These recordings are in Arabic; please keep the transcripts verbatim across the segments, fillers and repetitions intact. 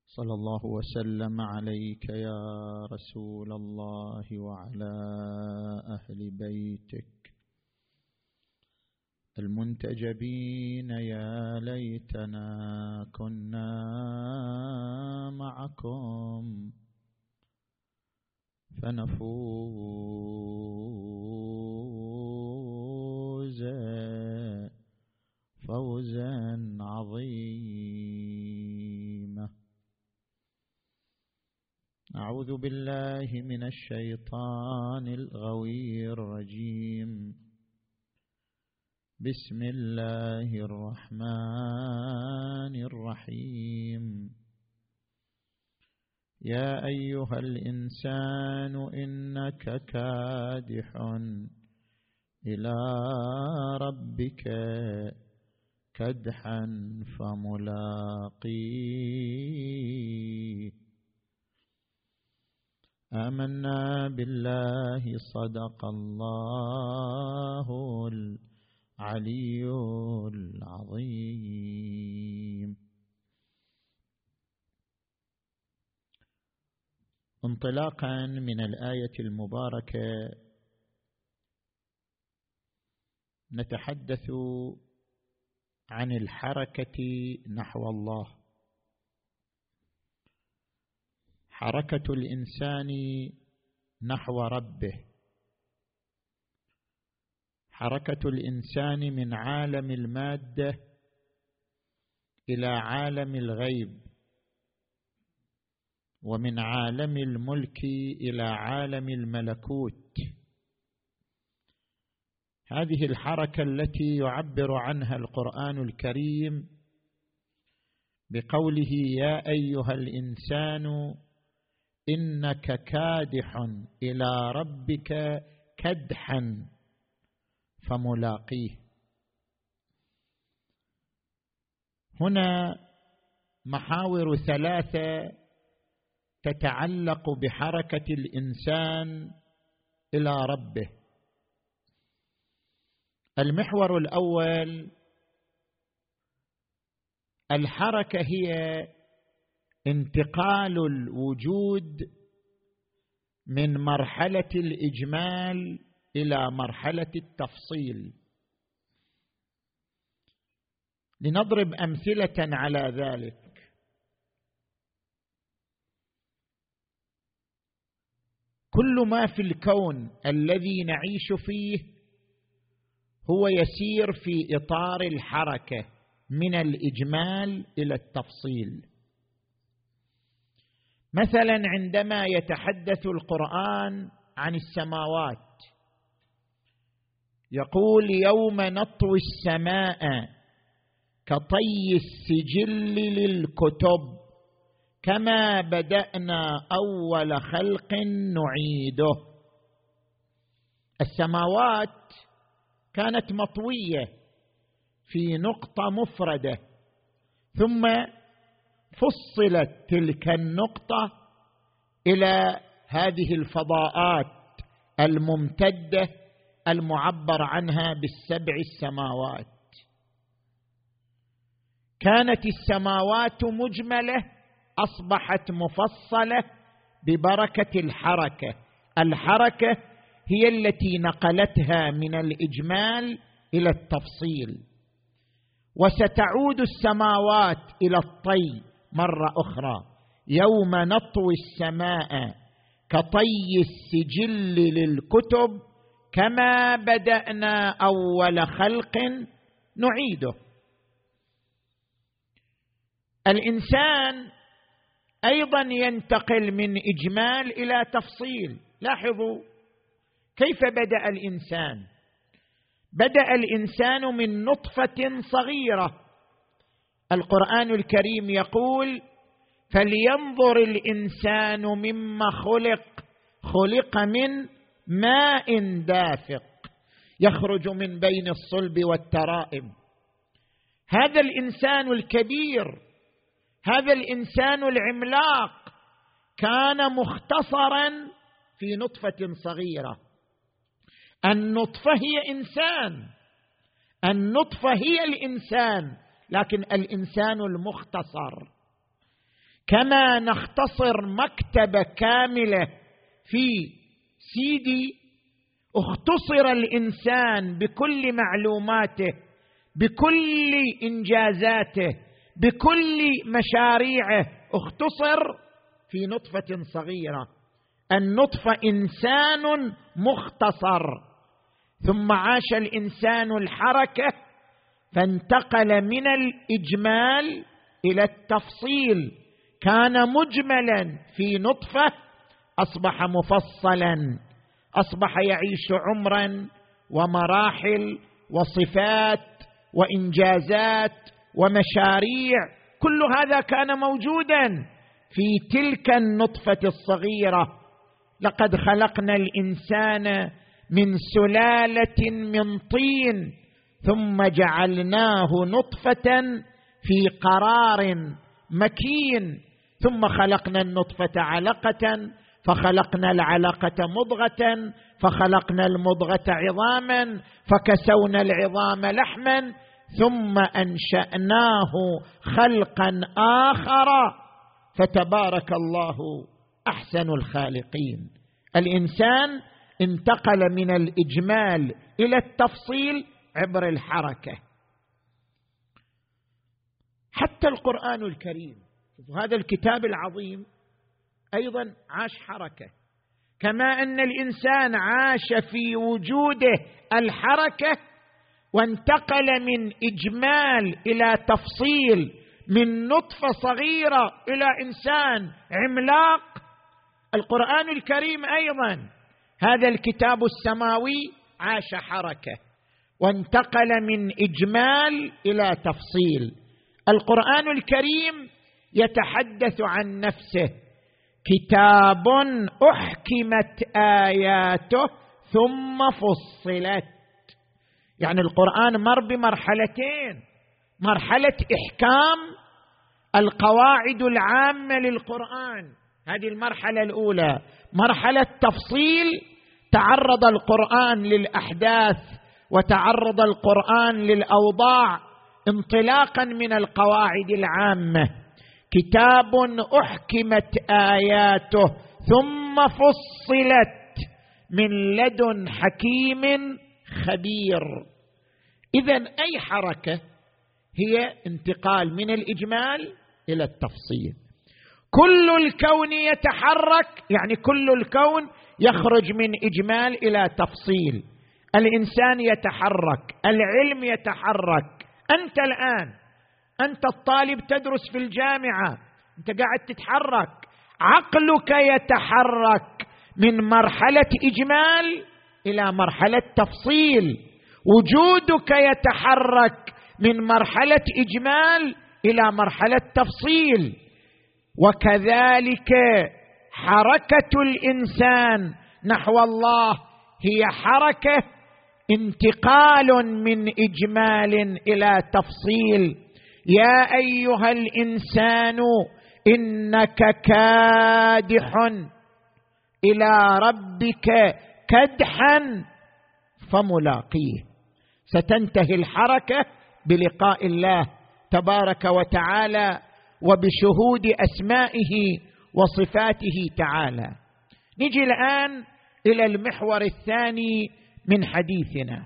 صلى الله وسلم عليك يا رسول الله وعلى أهل بيتك المنتجبين. يا ليتنا كنا معكم فنفوز فوزا عظيما. أعوذ بالله من الشيطان الغوي الرجيم. بسم الله الرحمن الرحيم. يا أيها الإنسان إنك كادح إلى ربك كدحا فملاقيه. آمنا بالله صدق الله العلي العظيم. انطلاقا من الآية المباركة نتحدث عن الحركة نحو الله، حركة الإنسان نحو ربه، حركة الإنسان من عالم المادة إلى عالم الغيب، ومن عالم الملك إلى عالم الملكوت. هذه الحركة التي يعبر عنها القرآن الكريم بقوله يا أيها الإنسان إنك كادح إلى ربك كدحا فملاقيه. هنا محاور ثلاثة تتعلق بحركة الإنسان إلى ربه. المحور الأول، الحركة هي انتقال الوجود من مرحلة الإجمال إلى مرحلة التفصيل. لنضرب أمثلة على ذلك. كل ما في الكون الذي نعيش فيه هو يسير في إطار الحركة من الإجمال إلى التفصيل. مثلا عندما يتحدث القرآن عن السماوات يقول يوم نطوي السماء كطي السجل للكتب كما بدأنا أول خلق نعيده. السماوات كانت مطوية في نقطة مفردة، ثم فصلت تلك النقطة إلى هذه الفضاءات الممتدة المعبر عنها بالسبع السماوات. كانت السماوات مجملة أصبحت مفصلة ببركة الحركة. الحركة هي التي نقلتها من الإجمال إلى التفصيل. وستعود السماوات إلى الطي مرة أخرى يوم نطوي السماء كطي السجل للكتب كما بدأنا أول خلق نعيده. الإنسان أيضا ينتقل من إجمال إلى تفصيل. لاحظوا كيف بدأ الإنسان. بدأ الإنسان من نطفة صغيرة. القرآن الكريم يقول فلينظر الإنسان مما خلق خلق من ماء دافق يخرج من بين الصلب والترائب. هذا الإنسان الكبير، هذا الإنسان العملاق كان مختصرا في نطفة صغيرة. النطفة هي إنسان، النطفة هي الإنسان، لكن الإنسان المختصر. كما نختصر مكتبة كاملة في سيدي، اختصر الإنسان بكل معلوماته، بكل إنجازاته، بكل مشاريعه، اختصر في نطفة صغيرة. النطفة إنسان مختصر. ثم عاش الإنسان الحركة فانتقل من الإجمال إلى التفصيل. كان مجملا في نطفة أصبح مفصلا، أصبح يعيش عمرا ومراحل وصفات وإنجازات ومشاريع، كل هذا كان موجودا في تلك النطفة الصغيرة. لقد خلقنا الإنسان من سلالة من طين ثم جعلناه نطفة في قرار مكين، ثم خلقنا النطفة علقة، فخلقنا العلقة مضغة، فخلقنا المضغة عظاما، فكسونا العظام لحما، ثم أنشأناه خلقا آخر، فتبارك الله أحسن الخالقين. الإنسان انتقل من الإجمال إلى التفصيل عبر الحركة. حتى القرآن الكريم، هذا الكتاب العظيم أيضا عاش حركة، كما أن الإنسان عاش في وجوده الحركة وانتقل من إجمال إلى تفصيل، من نطفة صغيرة إلى إنسان عملاق. القرآن الكريم أيضا هذا الكتاب السماوي عاش حركة وانتقل من إجمال إلى تفصيل. القرآن الكريم يتحدث عن نفسه: كتاب أحكمت آياته ثم فصلت. يعني القرآن مر بمرحلتين: مرحلة إحكام القواعد العامة للقرآن، هذه المرحلة الأولى. مرحلة تفصيل، تعرض القرآن للأحداث وتعرض القرآن للأوضاع انطلاقا من القواعد العامة. كتاب أحكمت آياته ثم فصلت من لدن حكيم خبير. إذن أي حركة هي انتقال من الإجمال إلى التفصيل. كل الكون يتحرك، يعني كل الكون يخرج من إجمال إلى تفصيل. الإنسان يتحرك، العلم يتحرك. أنت الآن أنت الطالب تدرس في الجامعة، أنت قاعد تتحرك، عقلك يتحرك من مرحلة إجمال إلى مرحلة تفصيل، وجودك يتحرك من مرحلة إجمال إلى مرحلة تفصيل. وكذلك حركة الإنسان نحو الله هي حركة انتقال من إجمال إلى تفصيل. يا أيها الإنسان إنك كادح إلى ربك كدحا فملاقيه. ستنتهي الحركة بلقاء الله تبارك وتعالى وبشهود أسمائه وصفاته تعالى. نجي الآن إلى المحور الثاني من حديثنا: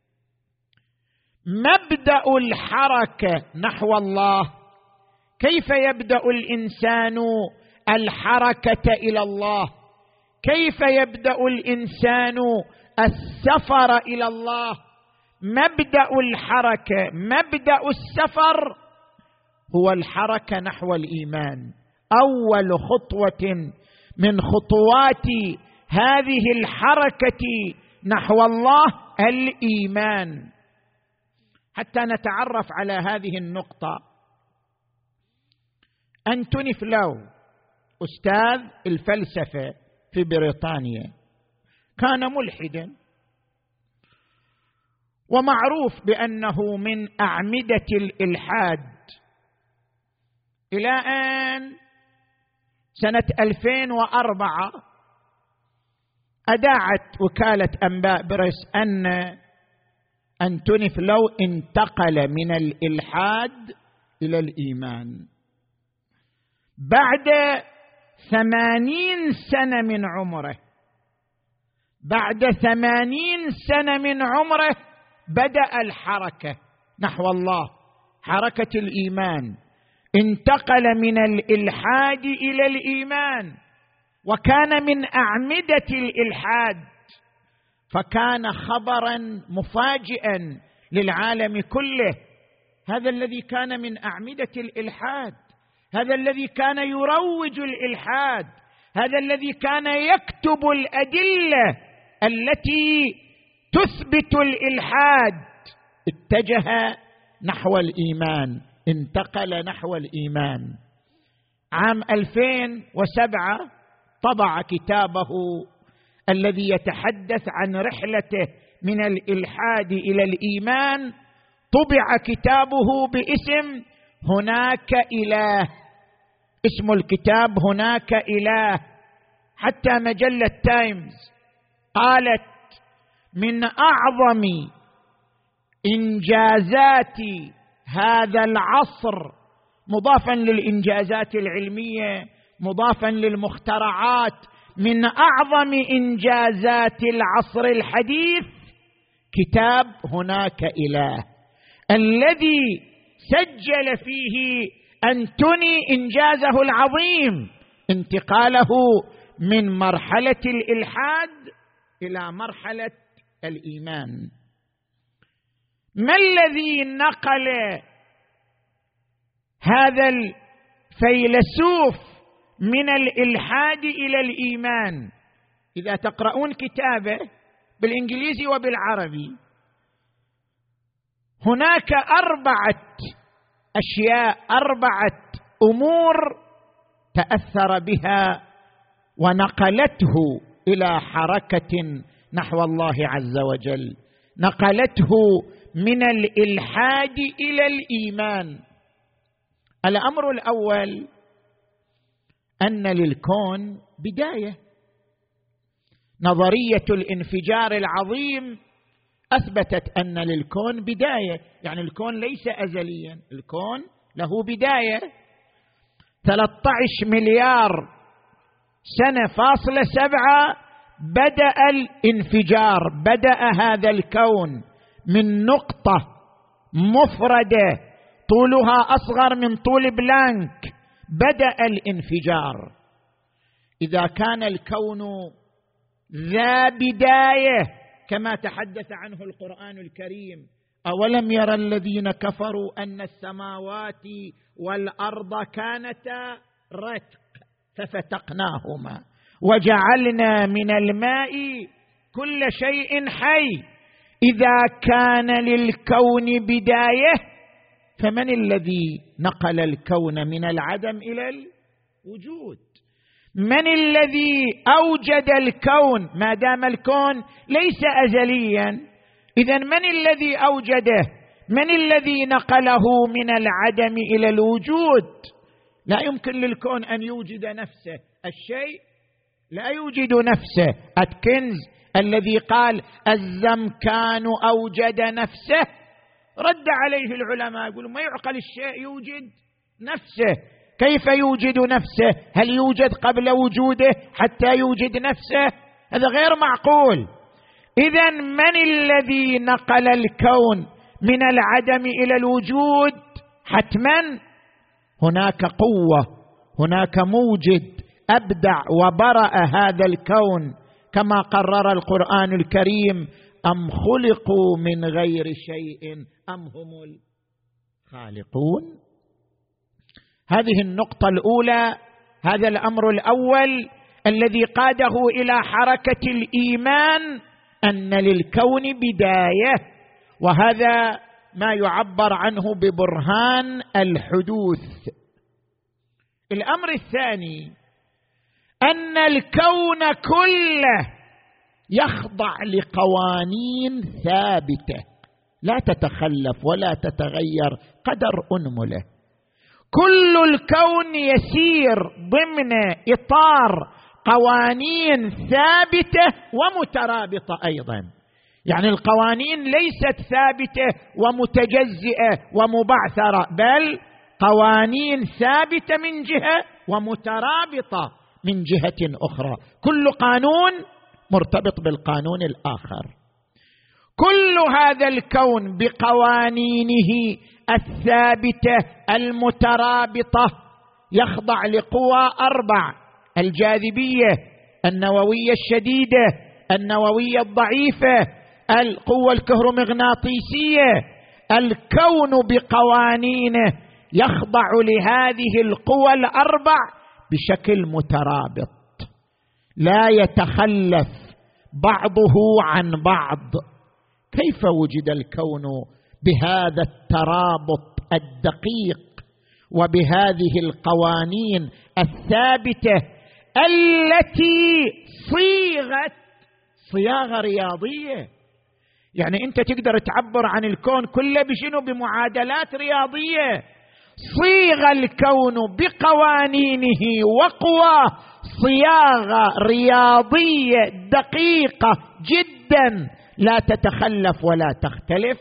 مبدأ الحركة نحو الله. كيف يبدأ الإنسان الحركة إلى الله؟ كيف يبدأ الإنسان السفر إلى الله؟ مبدأ الحركة، مبدأ السفر هو الحركة نحو الإيمان. أول خطوة من خطوات هذه الحركة نحو الله الإيمان. حتى نتعرف على هذه النقطة، أنتوني فلو أستاذ الفلسفة في بريطانيا كان ملحدا، ومعروف بأنه من أعمدة الإلحاد، إلى أن سنة ألفين وأربعة أذاعت وكالة أنباء بريس أن أنتوني فلو انتقل من الإلحاد إلى الإيمان. بعد ثمانين سنة من عمره، بعد ثمانين سنة من عمره بدأ الحركة نحو الله، حركة الإيمان، انتقل من الإلحاد إلى الإيمان، وكان من أعمدة الإلحاد، فكان خبرا مفاجئا للعالم كله. هذا الذي كان من أعمدة الإلحاد، هذا الذي كان يروج الإلحاد، هذا الذي كان يكتب الأدلة التي تثبت الإلحاد، اتجه نحو الإيمان، انتقل نحو الإيمان. عام ألفين وسبعة طبع كتابه الذي يتحدث عن رحلته من الإلحاد إلى الإيمان، طبع كتابه باسم هناك إله، اسم الكتاب هناك إله. حتى مجلة تايمز قالت من أعظم إنجازات هذا العصر، مضافا للإنجازات العلمية، مضافا للمخترعات، من أعظم إنجازات العصر الحديث كتاب هناك إله، الذي سجل فيه أنتوني إنجازه العظيم، انتقاله من مرحلة الإلحاد إلى مرحلة الإيمان. ما الذي نقل هذا الفيلسوف من الإلحاد إلى الإيمان؟ إذا تقرؤون كتابه بالإنجليزي وبالعربي، هناك أربعة أشياء، أربعة أمور تأثر بها ونقلته إلى حركة نحو الله عز وجل، نقلته من الإلحاد إلى الإيمان. الأمر الأول أن للكون بداية، نظرية الانفجار العظيم أثبتت أن للكون بداية، يعني الكون ليس أزليا، الكون له بداية. ثلاثة عشر مليار سنة فاصلة سبعة بدأ الانفجار، بدأ هذا الكون من نقطة مفردة طولها أصغر من طول بلانك، بدأ الانفجار. إذا كان الكون ذا بداية كما تحدث عنه القرآن الكريم، أولم يرى الذين كفروا أن السماوات والأرض كانتا رتق ففتقناهما وجعلنا من الماء كل شيء حي. إذا كان للكون بداية، فمن الذي نقل الكون من العدم إلى الوجود؟ من الذي أوجد الكون ما دام الكون ليس أزليا؟ إذن من الذي أوجده؟ من الذي نقله من العدم إلى الوجود؟ لا يمكن للكون أن يوجد نفسه، الشيء لا يوجد نفسه. أتكنز الذي قال الزمكان أوجد نفسه، رد عليه العلماء يقولوا ما يعقل الشيء يوجد نفسه، كيف يوجد نفسه؟ هل يوجد قبل وجوده حتى يوجد نفسه؟ هذا غير معقول. إذن من الذي نقل الكون من العدم إلى الوجود؟ حتما هناك قوة، هناك موجد أبدع وبرأ هذا الكون، كما قرر القرآن الكريم أم خلقوا من غير شيء أم هم الخالقون. هذه النقطة الأولى، هذا الأمر الأول الذي قاده إلى حركة الإيمان، أن للكون بداية، وهذا ما يعبر عنه ببرهان الحدوث. الأمر الثاني أن الكون كله يخضع لقوانين ثابتة لا تتخلف ولا تتغير قدر أنمله. كل الكون يسير ضمن إطار قوانين ثابتة ومترابطة أيضا، يعني القوانين ليست ثابتة ومتجزئة ومبعثرة، بل قوانين ثابتة من جهة ومترابطة من جهة أخرى، كل قانون مرتبط بالقانون الآخر. كل هذا الكون بقوانينه الثابتة المترابطة يخضع لقوى أربع: الجاذبية، النووية الشديدة، النووية الضعيفة، القوة الكهرومغناطيسية. الكون بقوانينه يخضع لهذه القوى الأربع بشكل مترابط، لا يتخلف بعضه عن بعض. كيف وجد الكون بهذا الترابط الدقيق وبهذه القوانين الثابتة التي صيغت صياغة رياضية؟ يعني أنت تقدر تعبر عن الكون كله بشنو؟ بمعادلات رياضية. صيغ الكون بقوانينه وقوى صياغة رياضية دقيقة جدا لا تتخلف ولا تختلف.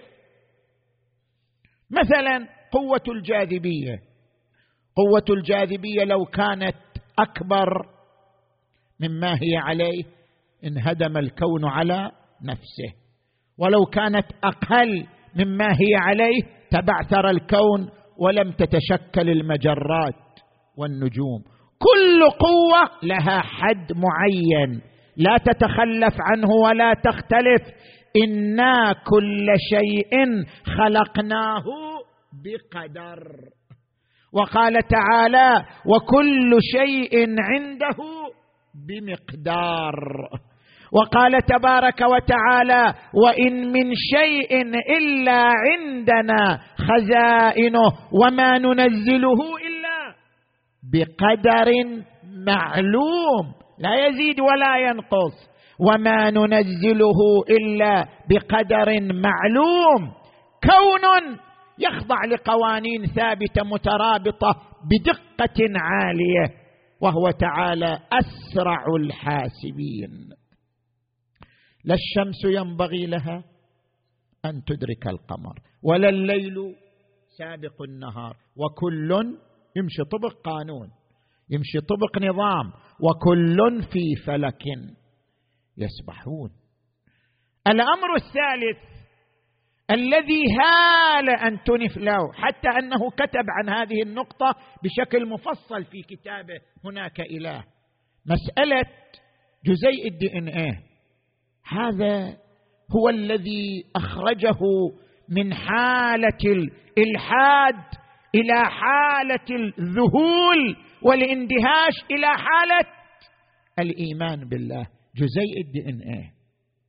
مثلا قوة الجاذبية، قوة الجاذبية لو كانت أكبر مما هي عليه انهدم الكون على نفسه، ولو كانت أقل مما هي عليه تبعثر الكون ولم تتشكل المجرات والنجوم. كل قوة لها حد معين لا تتخلف عنه ولا تختلف. إنا كل شيء خلقناه بقدر. وقال تعالى: وكل شيء عنده بمقدار. وقال تبارك وتعالى: وإن من شيء إلا عندنا خزائنه وما ننزله إلا بقدر معلوم لا يزيد ولا ينقص، وما ننزله إلا بقدر معلوم. كون يخضع لقوانين ثابتة مترابطة بدقة عالية، وهو تعالى أسرع الحاسبين. لا الشمس ينبغي لها أن تدرك القمر، ولا الليل سابق النهار، وكل يمشي طبق قانون، يمشي طبق نظام، وكل في فلك يسبحون. الأمر الثالث الذي هال أن تنف له، حتى أنه كتب عن هذه النقطة بشكل مفصل في كتابه هناك إله، مسألة جزيء الدي ان ايه. هذا هو الذي أخرجه من حالة الإلحاد إلى حالة الذهول والاندهاش إلى حالة الإيمان بالله، جزيء الدي ان ايه.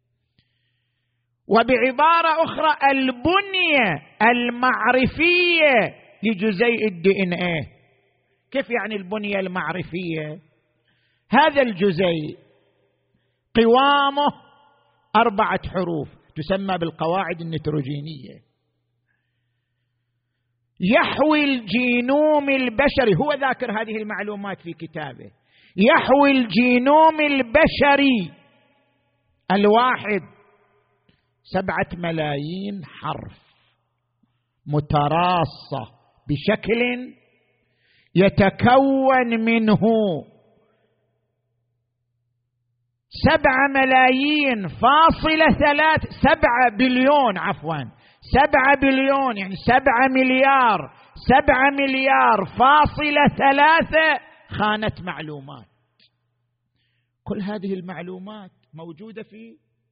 وبعبارة أخرى البنية المعرفية لجزيء الدي ان ايه. كيف يعني البنية المعرفية؟ هذا الجزيء قوامه أربعة حروف تسمى بالقواعد النيتروجينية، يحوي الجينوم البشري، هو ذاكر هذه المعلومات في كتابه، يحوي الجينوم البشري الواحد سبعة ملايين حرف متراصة بشكل يتكون منه سبعة ملايين فاصلة ثلاث سبعة بليون عفوا سبعة بليون يعني سبعة مليار سبعة مليار فاصلة ثلاثة خانة معلومات. كل هذه المعلومات موجودة في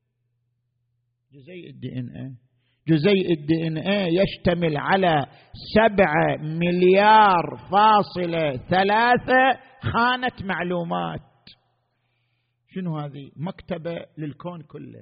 جزيء الدي ان ايه. جزيء الدي ان ايه يشتمل على سبعة مليار فاصلة ثلاثة خانة معلومات. شنو هذه؟ مكتبة للكون كله.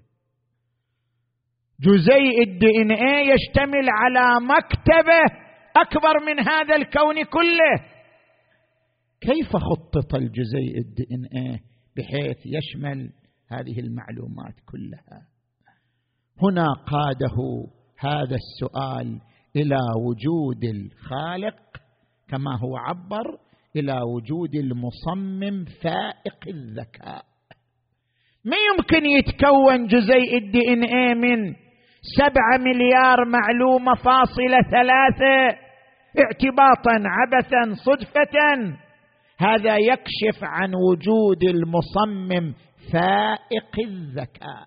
جزيء الدي ان ايه يشتمل على مكتبة أكبر من هذا الكون كله. كيف خطط الجزيء الدي ان ايه بحيث يشمل هذه المعلومات كلها؟ هنا قاده هذا السؤال إلى وجود الخالق، كما هو عبر إلى وجود المصمم فائق الذكاء. ما يمكن يتكون جزيء الدي ان ايه من سبعة مليار معلومة فاصلة ثلاثة اعتباطا عبثا صدفة، هذا يكشف عن وجود المصمم فائق الذكاء.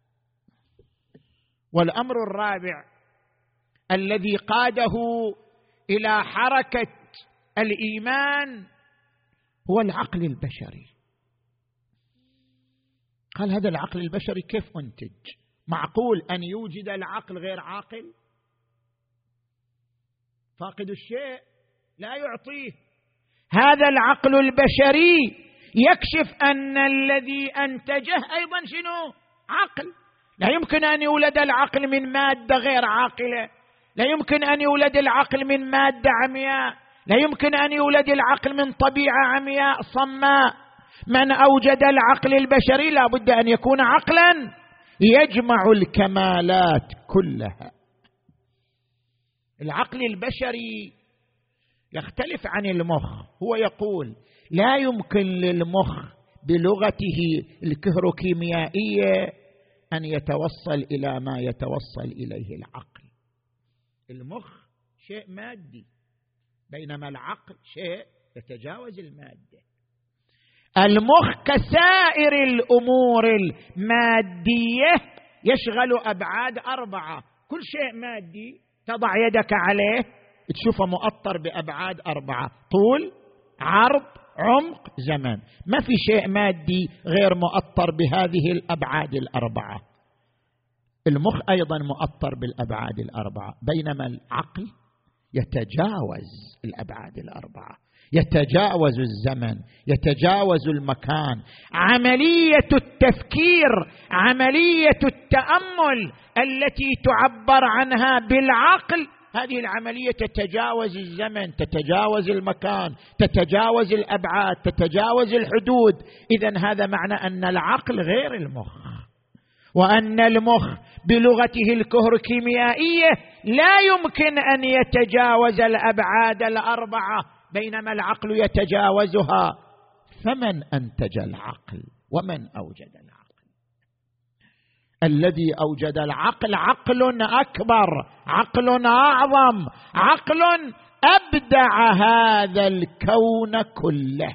والأمر الرابع الذي قاده إلى حركة الإيمان هو العقل البشري. قال هذا العقل البشري كيف أنتج؟ معقول أن يوجد العقل غير عاقل؟ فاقد الشيء لا يعطيه. هذا العقل البشري يكشف أن الذي أنتجه أيضا شنو؟ عقل. لا يمكن أن يولد العقل من مادة غير عاقلة، لا يمكن أن يولد العقل من مادة عمياء، لا يمكن أن يولد العقل من طبيعة عمياء صماء. من أوجد العقل البشري لا بد أن يكون عقلا يجمع الكمالات كلها. العقل البشري يختلف عن المخ. هو يقول لا يمكن للمخ بلغته الكهروكيميائية أن يتوصل إلى ما يتوصل إليه العقل. المخ شيء مادي، بينما العقل شيء يتجاوز المادة. المخ كسائر الأمور المادية يشغل أبعاد أربعة. كل شيء مادي تضع يدك عليه تشوفه مؤطر بأبعاد أربعة: طول، عرض، عمق، زمن. ما في شيء مادي غير مؤطر بهذه الأبعاد الأربعة. المخ أيضا مؤطر بالأبعاد الأربعة، بينما العقل يتجاوز الأبعاد الأربعة، يتجاوز الزمن، يتجاوز المكان. عملية التفكير، عملية التأمل التي تعبر عنها بالعقل، هذه العملية تتجاوز الزمن، تتجاوز المكان، تتجاوز الأبعاد، تتجاوز الحدود. إذن هذا معنى أن العقل غير المخ، وأن المخ بلغته الكهروكيميائية لا يمكن أن يتجاوز الأبعاد الأربعة، بينما العقل يتجاوزها. فمن أنتج العقل ومن أوجد العقل؟ الذي أوجد العقل عقل أكبر، عقل أعظم، عقل أبدع هذا الكون كله.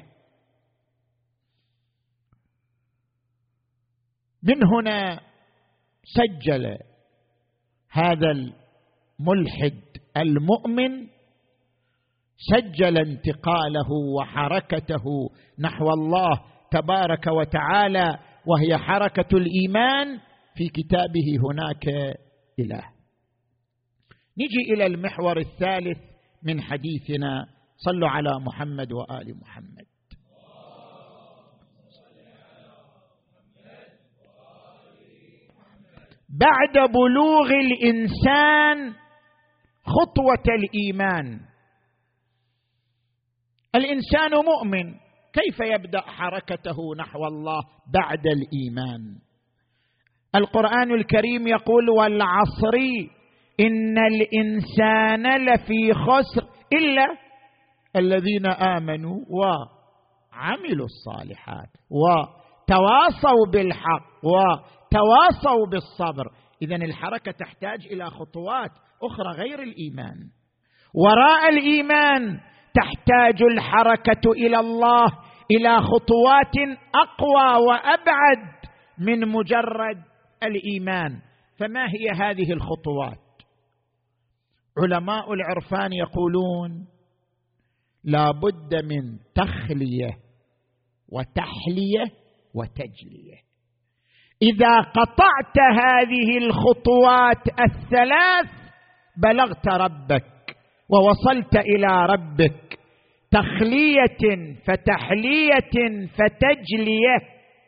من هنا سجل هذا الملحد المؤمن، سجل انتقاله وحركته نحو الله تبارك وتعالى، وهي حركة الإيمان في كتابه هناك إله. نجي إلى المحور الثالث من حديثنا. صلوا على محمد وآل محمد. بعد بلوغ الإنسان خطوة الإيمان، الإنسان مؤمن، كيف يبدأ حركته نحو الله بعد الإيمان؟ القرآن الكريم يقول: والعصر إن الإنسان لفي خسر إلا الذين آمنوا وعملوا الصالحات وتواصوا بالحق وتواصوا بالصبر. إذن الحركة تحتاج إلى خطوات أخرى غير الإيمان. وراء الإيمان تحتاج الحركة إلى الله إلى خطوات أقوى وأبعد من مجرد الإيمان. فما هي هذه الخطوات؟ علماء العرفان يقولون: لا بد من تخلية وتحلية وتجلية. إذا قطعت هذه الخطوات الثلاث بلغت ربك ووصلت إلى ربك. تخلية فتحلية فتجلية.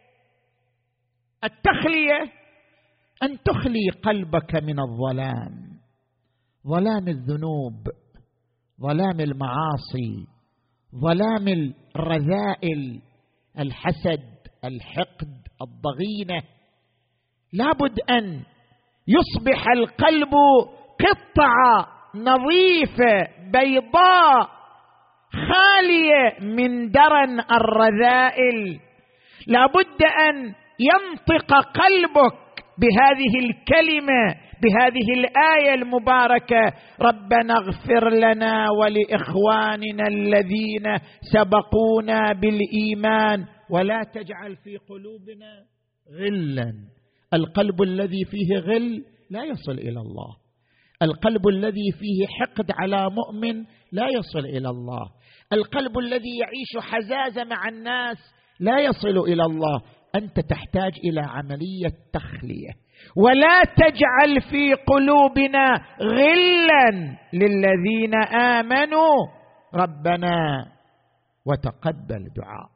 التخلية أن تخلي قلبك من الظلام، ظلام الذنوب، ظلام المعاصي، ظلام الرذائل، الحسد، الحقد، الضغينة. لابد أن يصبح القلب قطعة نظيفة بيضاء خالية من درن الرذائل. لابد أن ينطق قلبك بهذه الكلمة بهذه الآية المباركة: ربنا اغفر لنا ولإخواننا الذين سبقونا بالإيمان ولا تجعل في قلوبنا غلا. القلب الذي فيه غل لا يصل إلى الله، القلب الذي فيه حقد على مؤمن لا يصل إلى الله، القلب الذي يعيش حزازة مع الناس لا يصل إلى الله. أنت تحتاج إلى عملية تخلية. ولا تجعل في قلوبنا غلا للذين آمنوا ربنا وتقبل دعاء.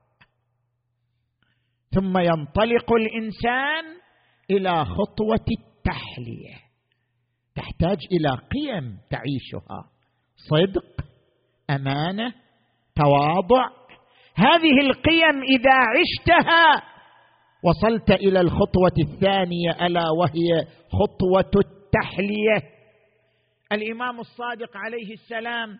ثم ينطلق الإنسان إلى خطوة التحلية، تحتاج إلى قيم تعيشها: صدق، أمانة، تواضع. هذه القيم إذا عشتها وصلت إلى الخطوة الثانية، ألا وهي خطوة التحلية. الإمام الصادق عليه السلام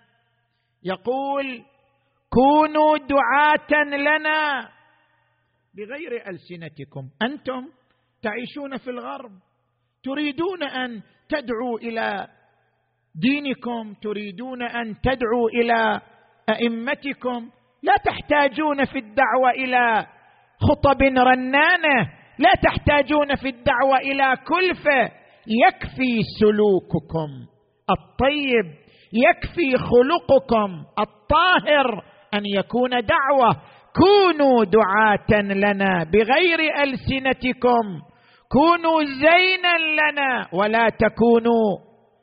يقول: كونوا دعاة لنا بغير ألسنتكم. أنتم تعيشون في الغرب، تريدون أن تدعوا إلى دينكم، تريدون أن تدعوا إلى أئمتكم، لا تحتاجون في الدعوة إلى خطب رنانة، لا تحتاجون في الدعوة إلى كلفة، يكفي سلوككم الطيب، يكفي خلقكم الطاهر أن يكون دعوة. كونوا دعاة لنا بغير ألسنتكم، كونوا زينا لنا ولا تكونوا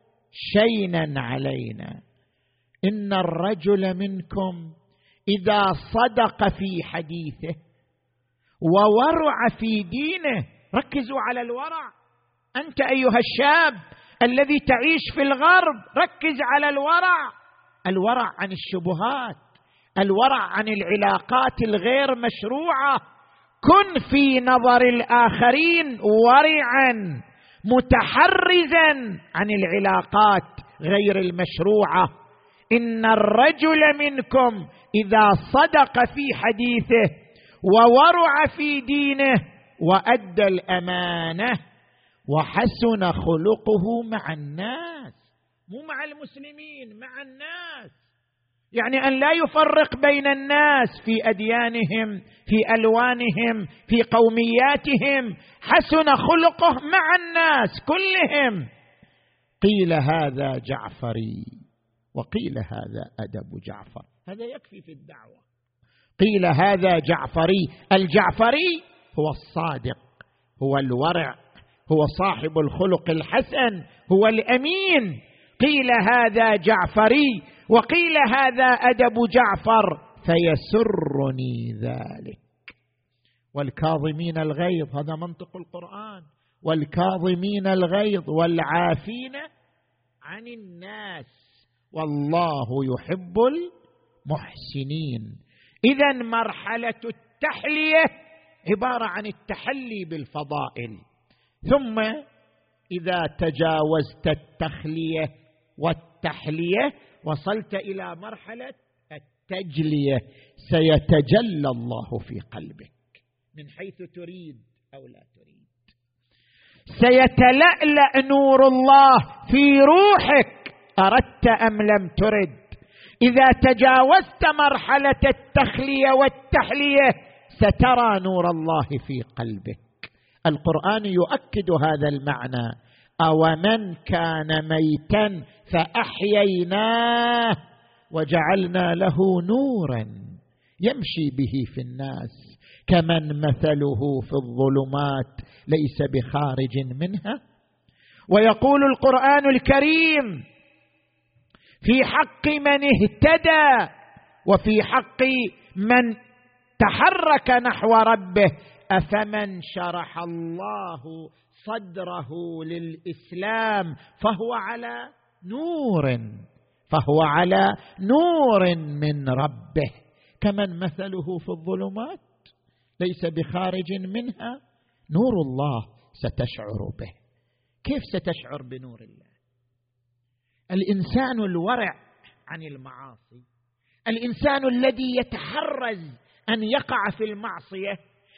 شينا علينا. إن الرجل منكم إذا صدق في حديثه وورع في دينه. ركزوا على الورع. أنت أيها الشاب الذي تعيش في الغرب، ركز على الورع. الورع عن الشبهات، الورع عن العلاقات الغير مشروعة. كن في نظر الآخرين ورعا متحرزا عن العلاقات غير المشروعة. إن الرجل منكم إذا صدق في حديثه وورع في دينه وأدى الأمانة وحسن خلقه مع الناس، مو مع المسلمين، مع الناس. يعني أن لا يفرق بين الناس في أديانهم، في ألوانهم، في قومياتهم. حسن خلقه مع الناس كلهم. قيل هذا جعفري وقيل هذا أدب جعفر. هذا يكفي في الدعوة. قيل هذا جعفري. الجعفري هو الصادق، هو الورع، هو صاحب الخلق الحسن، هو الأمين. قيل هذا جعفري وقيل هذا أدب جعفر فيسرني ذلك. والكاظمين الغيظ، هذا منطق القرآن. والكاظمين الغيظ والعافين عن الناس والله يحب المحسنين. إذن مرحلة التحلية عبارة عن التحلي بالفضائل. ثم إذا تجاوزت التخلية والتحلية وصلت إلى مرحلة التجلية، سيتجلى الله في قلبك من حيث تريد أو لا تريد. سيتلألأ نور الله في روحك أردت أم لم ترد. إذا تجاوزت مرحلة التخلية والتحلية سترى نور الله في قلبك. القرآن يؤكد هذا المعنى: أومن كان ميتا فأحييناه وجعلنا له نورا يمشي به في الناس كمن مثله في الظلمات ليس بخارج منها. ويقول القرآن الكريم في حق من اهتدى وفي حق من تحرك نحو ربه: أفمن شرح الله صدره للإسلام فهو على نور فهو على نور من ربه كمن مثله في الظلمات ليس بخارج منها. نور الله ستشعر به. كيف ستشعر بنور الله؟ الإنسان الورع عن المعاصي، الإنسان الذي يتحرز أن يقع في المعصية،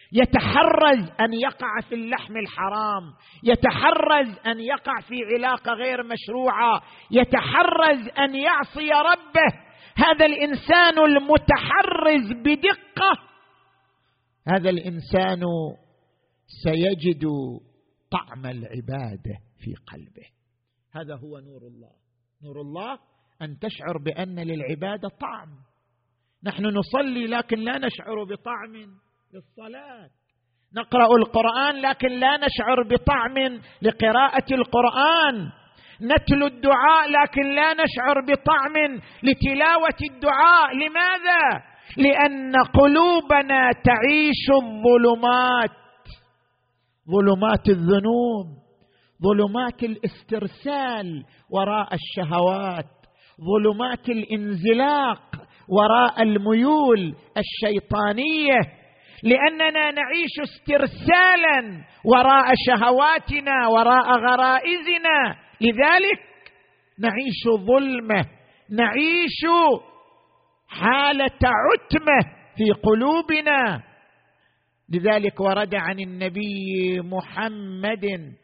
يتحرز أن يقع في اللحم الحرام، يتحرز أن يقع في علاقة غير مشروعة، يتحرز أن يعصي ربه. هذا الإنسان المتحرز بدقة، هذا الإنسان سيجد طعم العبادة في قلبه. هذا هو نور الله. نور الله أن تشعر بأن للعبادة طعم. نحن نصلي لكن لا نشعر بطعم للصلاة، نقرأ القرآن لكن لا نشعر بطعم لقراءة القرآن، نتلو الدعاء لكن لا نشعر بطعم لتلاوة الدعاء. لماذا؟ لأن قلوبنا تعيش الظلمات، ظلمات الذنوب، ظلمات الاسترسال وراء الشهوات، ظلمات الانزلاق وراء الميول الشيطانية. لأننا نعيش استرسالا وراء شهواتنا، وراء غرائزنا، لذلك نعيش ظلمة، نعيش حالة عتمة في قلوبنا. لذلك ورد عن النبي محمد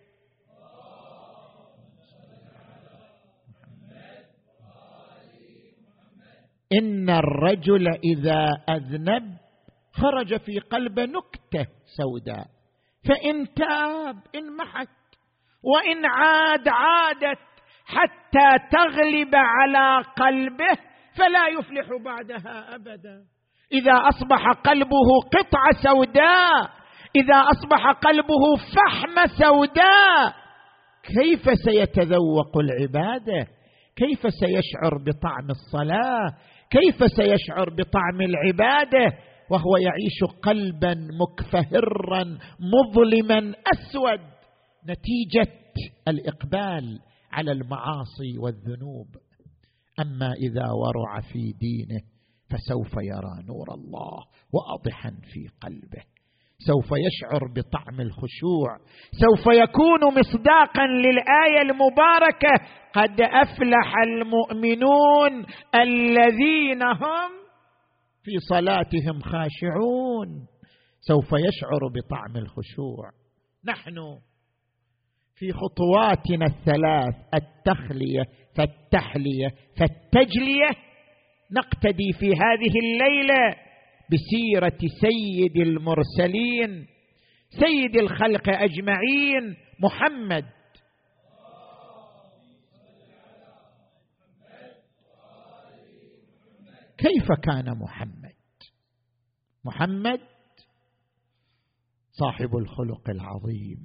إن الرجل إذا أذنب خرج في قلبه نكتة سوداء، فإن تاب انمحت، وإن عاد عادت، حتى تغلب على قلبه فلا يفلح بعدها أبدا. إذا أصبح قلبه قطعة سوداء، إذا أصبح قلبه فحمة سوداء، كيف سيتذوق العبادة؟ كيف سيشعر بطعم الصلاة؟ كيف سيشعر بطعم العبادة وهو يعيش قلبا مكفهرا مظلما أسود نتيجة الإقبال على المعاصي والذنوب؟ أما إذا ورع في دينه فسوف يرى نور الله واضحا في قلبه، سوف يشعر بطعم الخشوع، سوف يكون مصداقا للآية المباركة قد أفلح المؤمنون الذين هم في صلاتهم خاشعون. سوف يشعر بطعم الخشوع. نحن في خطواتنا الثلاث، التخلية فالتحلية فالتجلية، نقتدي في هذه الليلة بسيرة سيد المرسلين، سيد الخلق أجمعين، محمد. كيف كان محمد؟ محمد صاحب الخلق العظيم،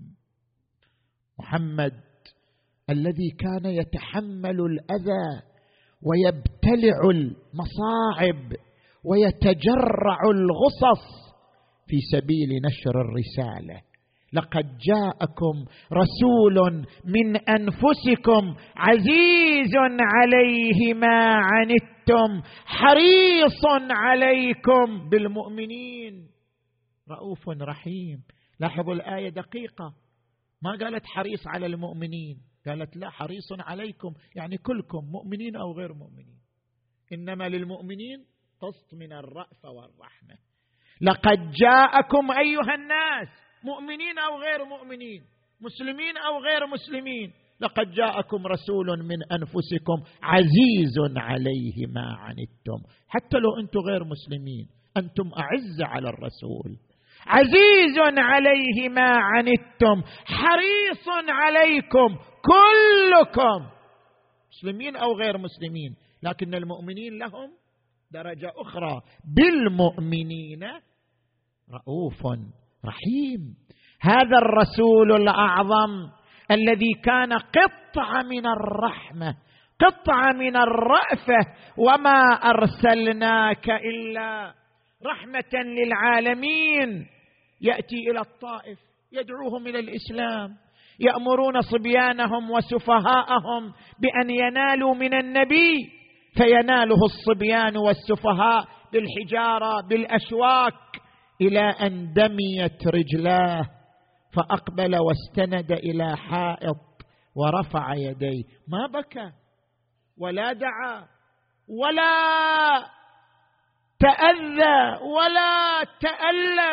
محمد الذي كان يتحمل الأذى ويبتلع المصاعب ويتجرع الغصص في سبيل نشر الرسالة. لقد جاءكم رسول من أنفسكم عزيز عليه ما عنتم حريص عليكم بالمؤمنين رؤوف رحيم. لاحظوا الآية دقيقة، ما قالت حريص على المؤمنين، قالت لا، حريص عليكم، يعني كلكم مؤمنين أو غير مؤمنين، إنما للمؤمنين قسط من الرأفة والرحمة. لقد جاءكم أيها الناس، مؤمنين أو غير مؤمنين، مسلمين أو غير مسلمين، لقد جاءكم رسول من أنفسكم عزيز عليه ما عنتم. حتى لو أنتم غير مسلمين أنتم أعز على الرسول. عزيز عليه ما عنتم حريص عليكم كلكم، مسلمين أو غير مسلمين، لكن المؤمنين لهم درجة أخرى، بالمؤمنين رؤوف رحيم. هذا الرسول الأعظم الذي كان قطعة من الرحمة، قطعة من الرأفة، وما أرسلناك إلا رحمة للعالمين، يأتي إلى الطائف يدعوهم إلى الإسلام، يأمرون صبيانهم وسفهاءهم بأن ينالوا من النبي، فيناله الصبيان والسفهاء بالحجارة بالأشواك، إلى أن دميت رجلاه فأقبل واستند إلى حائط ورفع يديه، ما بكى ولا دعا ولا تأذى ولا تألم،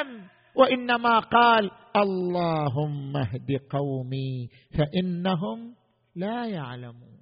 وإنما قال اللهم اهد قومي فإنهم لا يعلمون.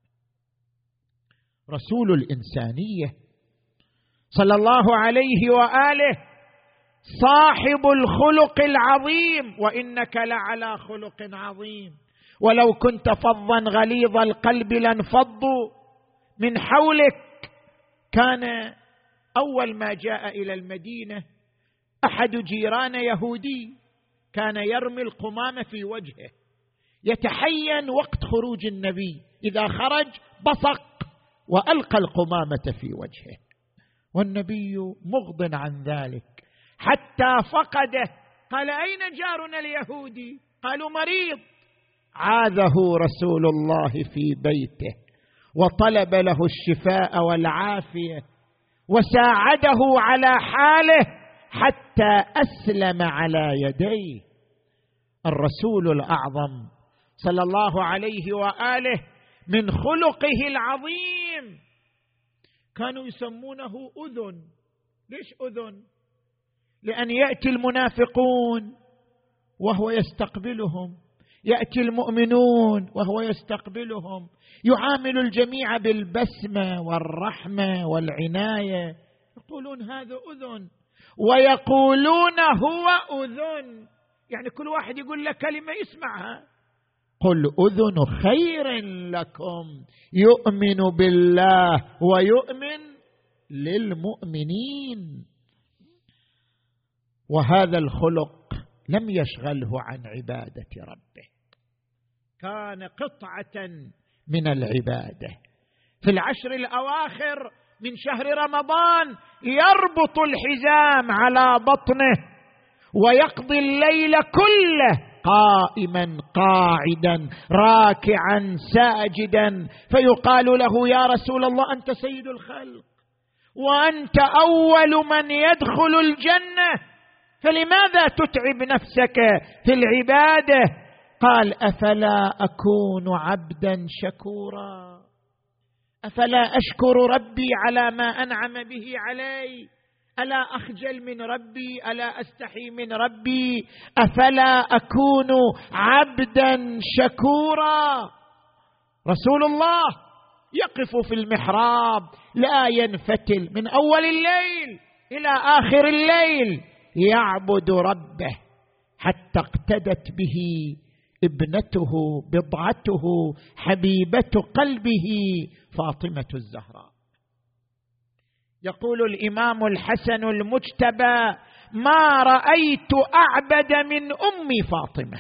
رسول الإنسانية صلى الله عليه وآله صاحب الخلق العظيم، وإنك لعلى خلق عظيم، ولو كنت فظا غليظ القلب لانفضوا من حولك. كان أول ما جاء إلى المدينة أحد جيران يهودي كان يرمي القمامة في وجهه، يتحين وقت خروج النبي إذا خرج بصق وألقى القمامة في وجهه، والنبي مغض عن ذلك حتى فقده. قال أين جارنا اليهودي؟ قالوا مريض. عاذه رسول الله في بيته وطلب له الشفاء والعافية وساعده على حاله حتى أسلم على يديه. الرسول الأعظم صلى الله عليه وآله من خلقه العظيم كانوا يسمونه أذن. ليش أذن؟ لأن يأتي المنافقون وهو يستقبلهم، يأتي المؤمنون وهو يستقبلهم، يعامل الجميع بالبسمة والرحمة والعناية. يقولون هذا أذن، ويقولون هو أذن، يعني كل واحد يقول له كلمة يسمعها. قل أذن خير لكم يؤمن بالله ويؤمن للمؤمنين. وهذا الخلق لم يشغله عن عبادة ربه، كان قطعة من العبادة. في العشر الأواخر من شهر رمضان يربط الحزام على بطنه ويقضي الليل كله قائما قاعدا راكعا ساجدا، فيقال له يا رسول الله أنت سيد الخلق وأنت أول من يدخل الجنة، فلماذا تتعب نفسك في العبادة؟ قال أفلا أكون عبدا شكورا، أفلا أشكر ربي على ما أنعم به علي، ألا أخجل من ربي، ألا أستحي من ربي، أفلا أكون عبدا شكورا. رسول الله يقف في المحراب لا ينفتل من أول الليل إلى آخر الليل يعبد ربه، حتى اقتدت به ابنته بضعته حبيبة قلبه فاطمة الزهراء. يقول الإمام الحسن المجتبى ما رأيت أعبد من أمي فاطمة،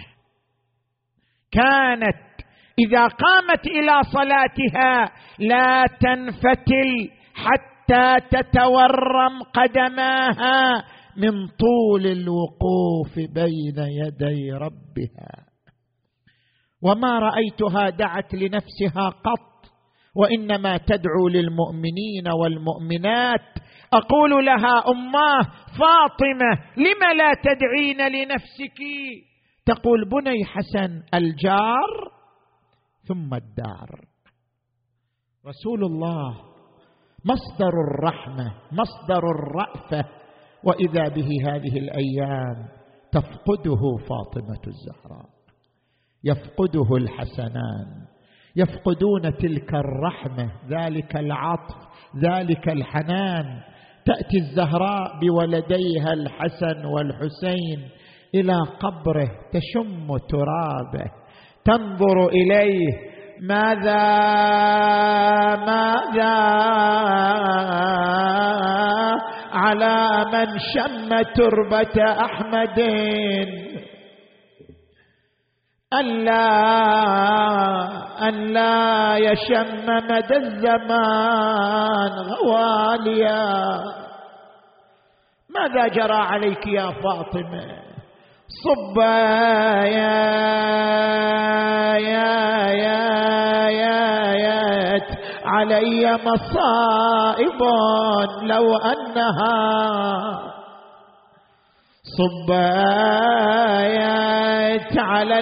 كانت إذا قامت إلى صلاتها لا تنفتل حتى تتورم قدماها من طول الوقوف بين يدي ربها، وما رأيتها دعت لنفسها قط، وإنما تدعو للمؤمنين والمؤمنات. أقول لها أماه فاطمة لم لا تدعين لنفسك؟ تقول بني حسن الجار ثم الدار. رسول الله مصدر الرحمة مصدر الرأفة، وإذا به هذه الأيام تفقده فاطمة الزهراء، يفقده الحسنان، يفقدون تلك الرحمة، ذلك العطف، ذلك الحنان. تأتي الزهراء بولديها الحسن والحسين إلى قبره تشم ترابه، تنظر إليه ماذا ماذا على من شم تربة أحمد ألا أن لا يشم مدى الزمان غواليا. ماذا جرى عليك يا فاطمة؟ صب يا يا يا يا يا علي مصائب لو أنها صبايت على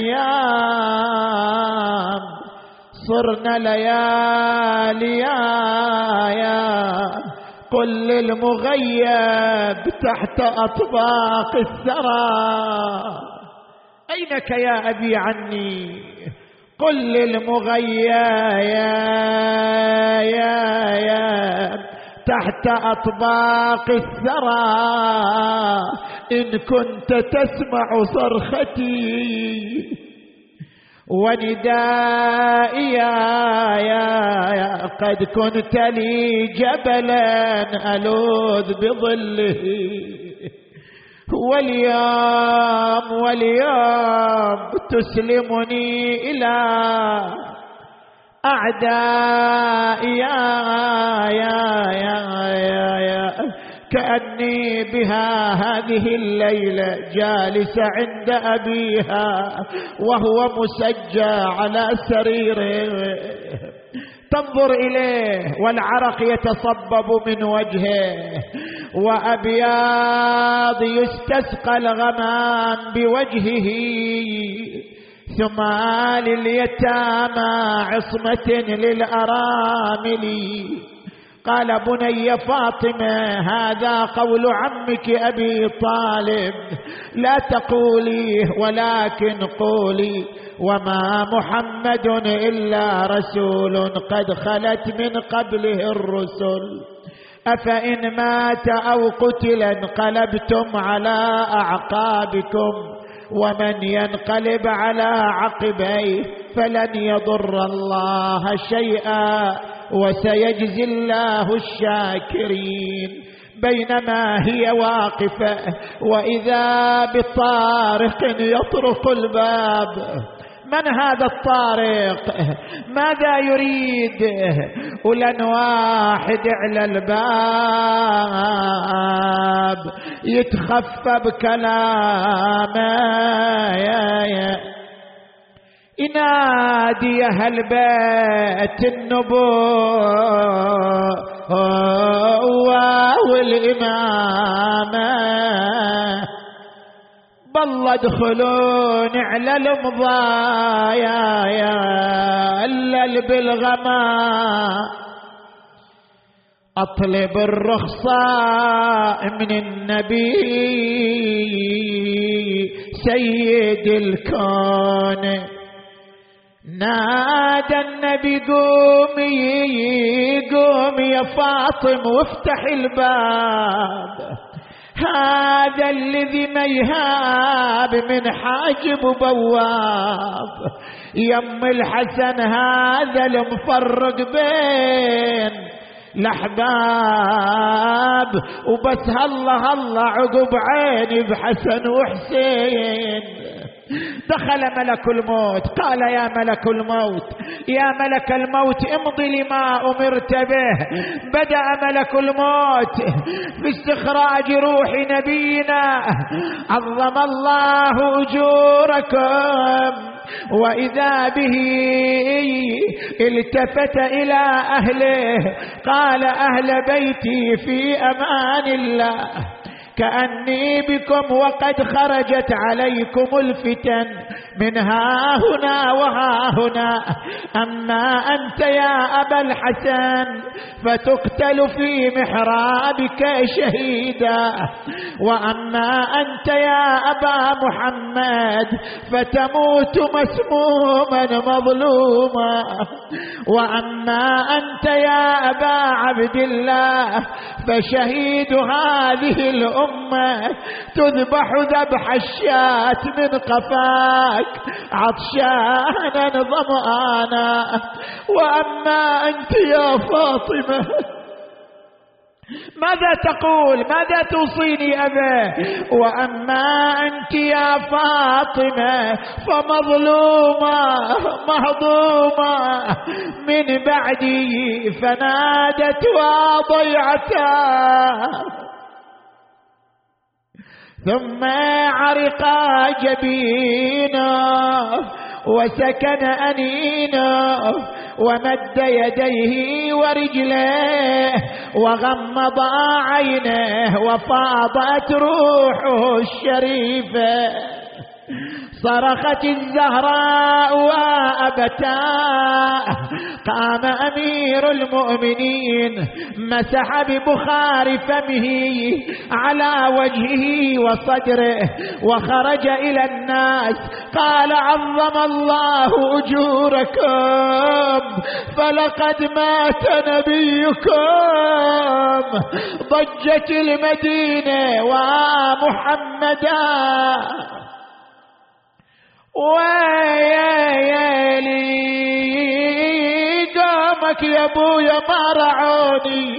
الأيام صرنا لياليا قل للمغيب تحت أطباق الثرى أينك يا أبي عني. قل للمغيب يا يا يا تحت أطباق الثرى إن كنت تسمع صرختي وندائي يا يا قد كنت لي جبلا ألوذ بظله. واليوم واليوم تسلمني إلى أعدائي يا يا يا يا يا كأني بها هذه الليلة جالسة عند أبيها وهو مسجى على سريره، تنظر إليه والعرق يتصبب من وجهه وأبياض يستسقى الغمام بوجهه، ثم لليتامى عصمة للأرامل. قال بني فاطمة هذا قول عمك أبي طالب، لا تقولي ولكن قولي وما محمد إلا رسول قد خلت من قبله الرسل، أفإن مات أو قتل انقلبتم على أعقابكم، ومن ينقلب على عقبيه فلن يضر الله شيئا وسيجزي الله الشاكرين. بينما هي واقفة وإذا بطارق يطرق الباب. من هذا الطارق؟ ماذا يريد؟ ولن واحد على الباب يتخفى بكلامه يا يا ينادي أهل بيت النبوة والإمامة بالله ادخلون على المضايا يا اللي بالغماء، أطلب الرخصة من النبي سيد الكون. نادى النبي قومي قومي يا فاطم وافتح الباب، هذا الذي ما يهاب من حاجب بواب، يم الحسن هذا المفرق بين الأحباب، وبس هلا هلا عقب عيني بحسن وحسين. دخل ملك الموت قال يا ملك الموت يا ملك الموت امضي لما أمرت به. بدأ ملك الموت في استخراج روح نبينا، عظم الله أجوركم. وإذا به التفت إلى أهله قال أهل بيتي في أمان الله، كأني بكم وقد خرجت عليكم الفتن من ها هنا وها هنا. أما أنت يا أبا الحسن فتقتل في محرابك شهيدا، وأما أنت يا أبا محمد فتموت مسموما مظلوما، وأما أنت يا أبا عبد الله فشهيد هذه الأمة تذبح ذبح الشاة من قفاك عطشانا ظمآنا. وأما أنت يا فاطمة ماذا تقول؟ ماذا توصيني أبا؟ وأما أنت يا فاطمة فمظلومة مهضومة من بعدي، فنادت وضيعتا ثم عرقا جبينه وسكن أنينه ومد يديه ورجليه وغمض عينه وفاضت روحه الشريفة. صرخت الزهراء وأبتاه. قام أمير المؤمنين مسح ببخار فمه على وجهه وصدره وخرج إلى الناس قال عظم الله أجوركم فلقد مات نبيكم. ضجت المدينة ومحمدا ويلي قامك يا ابويا ما رعوني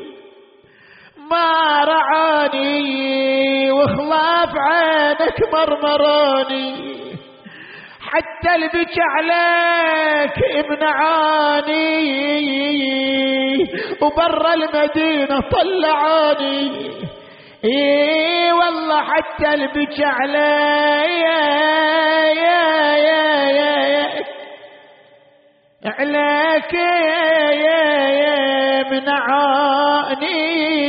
ما رعوني وخلاف عينك مرمروني حتى البكي عليك امنعاني وبر المدينة طلعوني. اي والله حتى البكي علي يا يا يا يا عليك يا يا منعاني.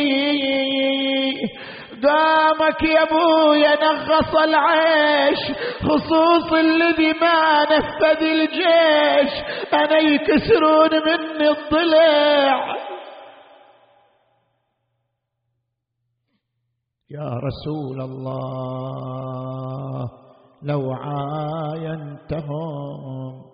دامك يا ابويا نغص العيش خصوص الذي ما نفذ الجيش انا يكسرون مني الضلع. يا رسول الله لو عاينتهم